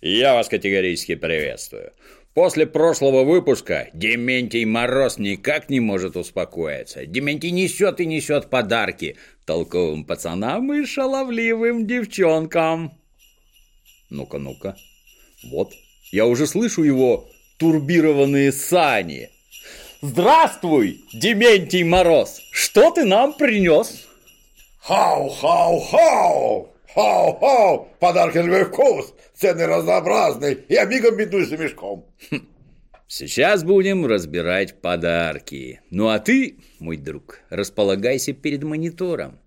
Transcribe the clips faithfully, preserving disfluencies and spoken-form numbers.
Я вас категорически приветствую. После прошлого выпуска Дементий Мороз никак не может успокоиться. Дементий несет и несет подарки толковым пацанам и шаловливым девчонкам. Ну-ка, ну-ка. Вот, я уже слышу его турбированные сани. Здравствуй, Дементий Мороз! Что ты нам принес? Хау-хау-хау! Хау-хау! Подарки на мой вкус! Цены разнообразные, я мигом бедусь за мешком. Сейчас будем разбирать подарки. Ну а ты, мой друг, располагайся перед монитором.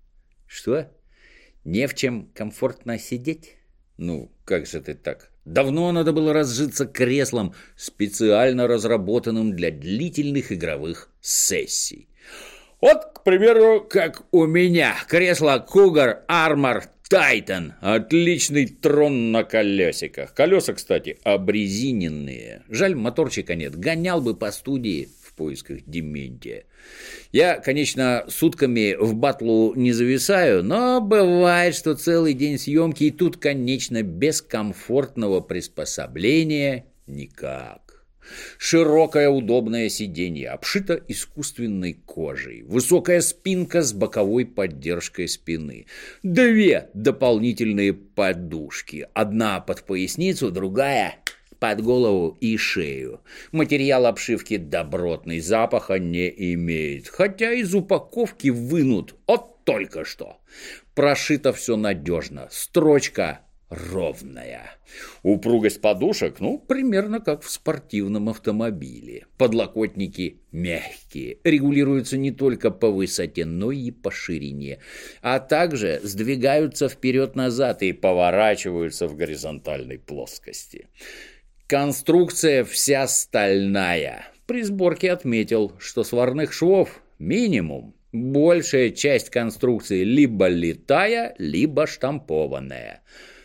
Что? Не в чем комфортно сидеть? Ну, как же ты так? Давно надо было разжиться креслом, специально разработанным для длительных игровых сессий. Вот, к примеру, как у меня, кресло Cougar Armor Titan. Отличный трон на колесиках. Колеса, кстати, обрезиненные. Жаль, моторчика нет. Гонял бы по студии в поисках Дементия. Я, конечно, сутками в батлу не зависаю, но бывает, что целый день съемки, и тут, конечно, без комфортного приспособления никак. Широкое удобное сиденье, обшито искусственной кожей, высокая спинка с боковой поддержкой спины, две дополнительные подушки, одна под поясницу, другая под голову и шею. Материал обшивки добротный, запаха не имеет, хотя из упаковки вынут от только что. Прошито все надежно, строчка ровная. Упругость подушек, ну, примерно как в спортивном автомобиле. Подлокотники мягкие, регулируются не только по высоте, но и по ширине, а также сдвигаются вперед-назад и поворачиваются в горизонтальной плоскости. Конструкция вся стальная. При сборке отметил, что сварных швов минимум. Большая часть конструкции либо литая, либо штампованная.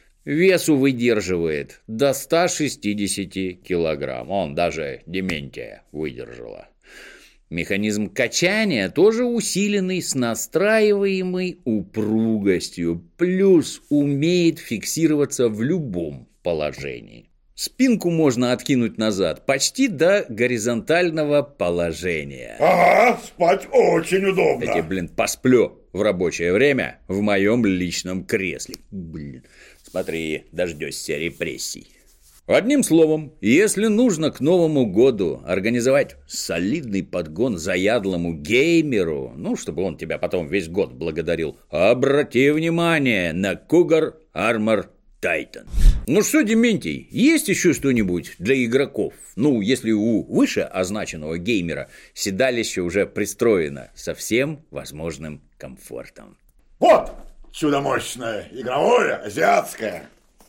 Весу выдерживает до ста шестидесяти килограмм. Он даже Дементия выдержала. Механизм качания тоже усиленный с настраиваемой упругостью. Плюс умеет фиксироваться в любом положении. Спинку можно откинуть назад почти до горизонтального положения. Ага, спать очень удобно. Я тебе, блин, посплю в рабочее время в моем личном кресле. Блин, смотри, дождешься репрессий. Одним словом, если нужно к Новому году организовать солидный подгон заядлому геймеру, ну, чтобы он тебя потом весь год благодарил, обрати внимание на Cougar Armor Titan. Ну что, Дементий, есть еще что-нибудь для игроков? Ну, если у выше означенного геймера седалище уже пристроено со всем возможным комфортом. Вот, чудо мощное, игровое, азиатское.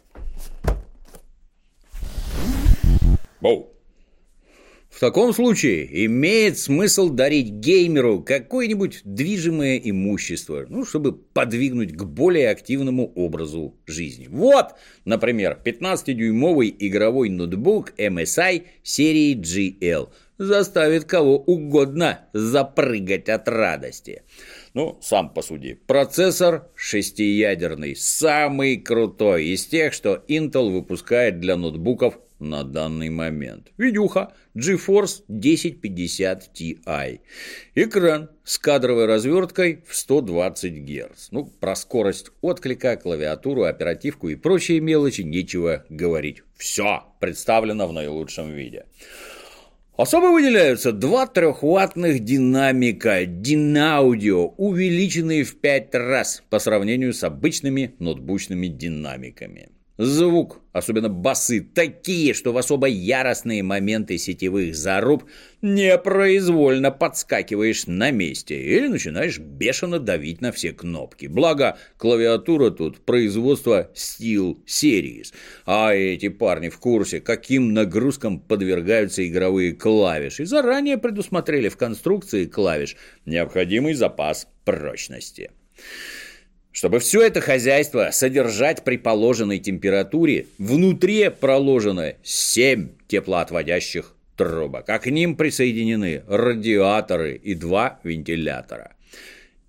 Боу. В таком случае имеет смысл дарить геймеру какое-нибудь движимое имущество, ну, чтобы подвигнуть к более активному образу жизни. Вот, например, пятнадцатидюймовый игровой ноутбук эм эс ай серии джи эл заставит кого угодно запрыгать от радости. Ну, сам посуди. Процессор шестиядерный, самый крутой из тех, что Intel выпускает для ноутбуков на данный момент. Видюха GeForce десять пятьдесят ти ай. Экран с кадровой разверткой в сто двадцать герц. Ну, про скорость отклика, клавиатуру, оперативку и прочие мелочи нечего говорить. Все представлено в наилучшем виде. Особо выделяются два трехваттных динамика Dynaaudio, увеличенные в пять раз по сравнению с обычными ноутбучными динамиками. Звук, особенно басы, такие, что в особо яростные моменты сетевых заруб непроизвольно подскакиваешь на месте или начинаешь бешено давить на все кнопки. Благо, клавиатура тут производства SteelSeries, а эти парни в курсе, каким нагрузкам подвергаются игровые клавиши, заранее предусмотрели в конструкции клавиш необходимый запас прочности. Чтобы все это хозяйство содержать при положенной температуре, внутри проложено семь теплоотводящих трубок, а к ним присоединены радиаторы и два вентилятора.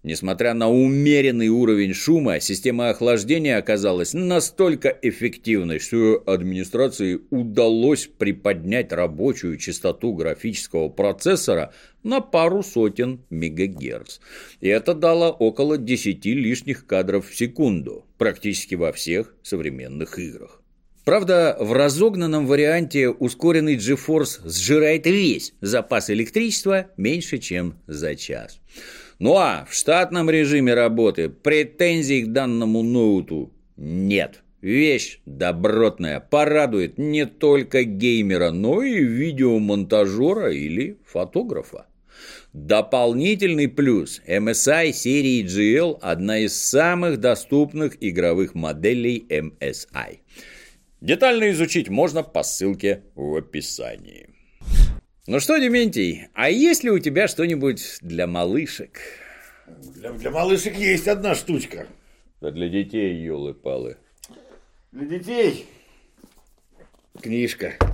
Несмотря на умеренный уровень шума, система охлаждения оказалась настолько эффективной, что администрации удалось приподнять рабочую частоту графического процессора на пару сотен мегагерц. И это дало около десяти лишних кадров в секунду, практически во всех современных играх. Правда, в разогнанном варианте ускоренный GeForce сжирает весь запас электричества меньше, чем за час. Ну а в штатном режиме работы претензий к данному ноуту нет. Вещь добротная, порадует не только геймера, но и видеомонтажера или фотографа. Дополнительный плюс – эм эс ай серии джи эл – одна из самых доступных игровых моделей эм эс ай. Детально изучить можно по ссылке в описании. Ну что, Дементий, а есть ли у тебя что-нибудь для малышек? Для, для малышек есть одна штучка. Да для детей, ёлы-палы. Для детей книжка.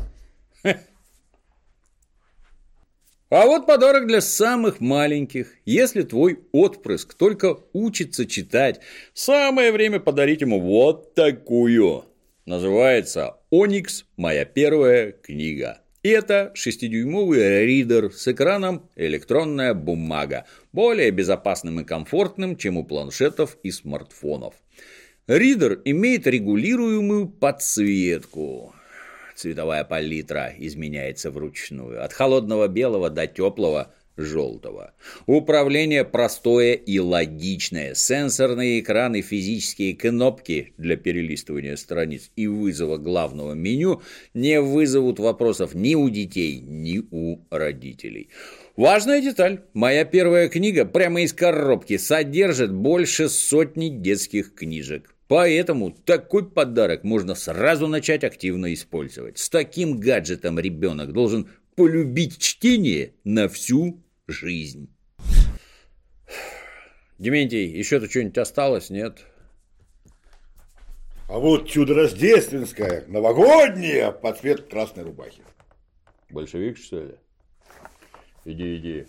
А вот подарок для самых маленьких. Если твой отпрыск только учится читать, самое время подарить ему вот такую. Называется «Оникс. Моя первая книга». Это шестидюймовый ридер с экраном электронная бумага, более безопасным и комфортным, чем у планшетов и смартфонов. Ридер имеет регулируемую подсветку. Цветовая палитра изменяется вручную, от холодного белого до теплого желтого. Управление простое и логичное. Сенсорные экраны, физические кнопки для перелистывания страниц и вызова главного меню не вызовут вопросов ни у детей, ни у родителей. Важная деталь. Моя первая книга прямо из коробки содержит больше сотни детских книжек. Поэтому такой подарок можно сразу начать активно использовать. С таким гаджетом ребенок должен полюбить чтение на всю жизнь. Дементий, еще-то что-нибудь осталось, нет? А вот чудо рождественское, новогоднее, под цвет красной рубахи. Большевик, что ли? Иди, иди.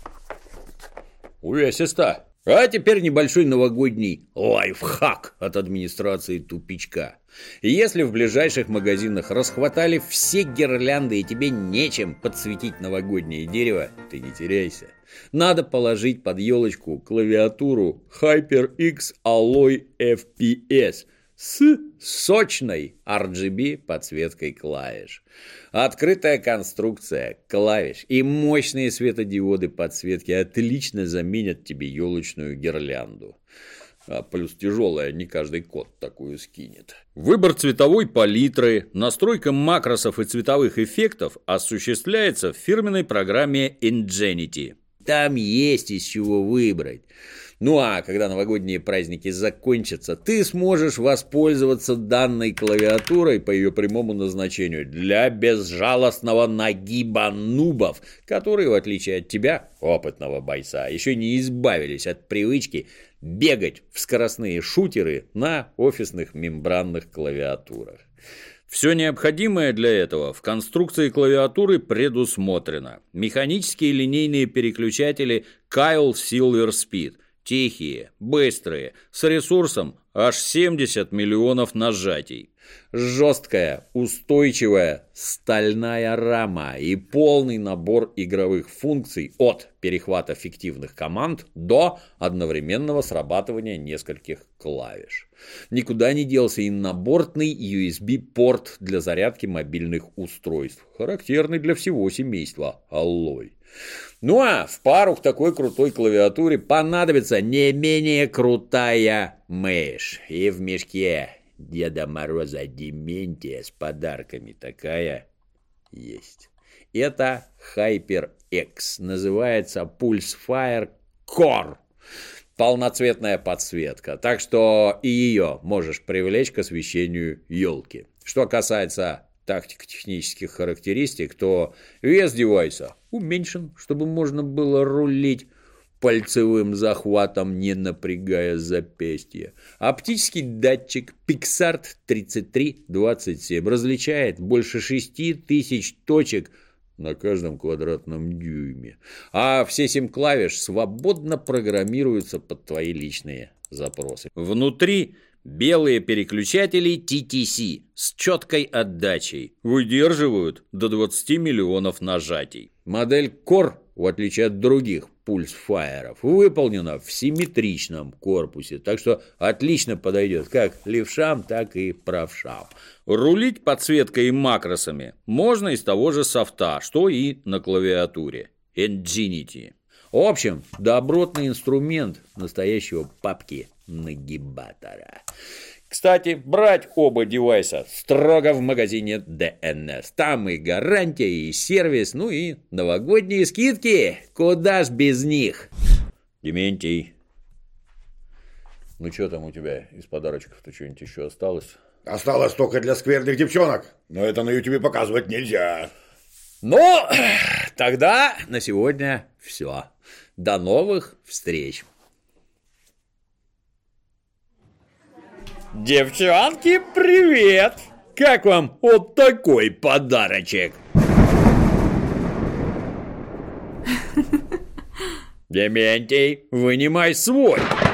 Увесисто. А теперь небольшой новогодний лайфхак от администрации тупичка. Если в ближайших магазинах расхватали все гирлянды и тебе нечем подсветить новогоднее дерево, ты не теряйся. Надо положить под елочку клавиатуру HyperX Alloy эф пи эс с сочной ар джи би подсветкой клавиш. Открытая конструкция клавиш и мощные светодиоды подсветки отлично заменят тебе елочную гирлянду. А плюс тяжелая, не каждый кот такую скинет. Выбор цветовой палитры, настройка макросов и цветовых эффектов осуществляется в фирменной программе Ingenuity. Там есть из чего выбрать. Ну а когда новогодние праздники закончатся, ты сможешь воспользоваться данной клавиатурой по ее прямому назначению для безжалостного нагиба нубов, которые, в отличие от тебя, опытного бойца, еще не избавились от привычки бегать в скоростные шутеры на офисных мембранных клавиатурах. Все необходимое для этого в конструкции клавиатуры предусмотрено. Механические линейные переключатели Keil Silver Speed. Тихие, быстрые, с ресурсом аж семьдесят миллионов нажатий. Жесткая, устойчивая стальная рама и полный набор игровых функций от перехвата фиктивных команд до одновременного срабатывания нескольких клавиш. Никуда не делся и набортный ю эс би-порт для зарядки мобильных устройств, характерный для всего семейства Alloy. Ну а в пару к такой крутой клавиатуре понадобится не менее крутая мышь. И в мешке Деда Мороза Дементия с подарками такая есть. Это HyperX, называется Pulsefire Core. Полноцветная подсветка, так что и ее можешь привлечь к освещению елки. Что касается тактико-технических характеристик, то вес девайса уменьшен, чтобы можно было рулить пальцевым захватом, не напрягая запястье. Оптический датчик Pixart тридцать три двадцать семь различает больше шести тысяч точек на каждом квадратном дюйме. А все семь клавиш свободно программируются под твои личные запросы. Внутри белые переключатели ти ти си с четкой отдачей выдерживают до двадцати миллионов нажатий. Модель Core, в отличие от других пульсфайеров, выполнена в симметричном корпусе, так что отлично подойдет как левшам, так и правшам. Рулить подсветкой и макросами можно из того же софта, что и на клавиатуре Nginity. В общем, добротный инструмент настоящего папки-нагибатора. Кстати, брать оба девайса строго в магазине ди эн эс. Там и гарантия, и сервис, ну и новогодние скидки. Куда ж без них? Дементий, ну что там у тебя из подарочков-то что-нибудь еще осталось? Осталось только для скверных девчонок, но это на ютубе показывать нельзя. Ну, тогда на сегодня все. До новых встреч. Девчонки, привет! Как вам вот такой подарочек? Дементий, вынимай свой.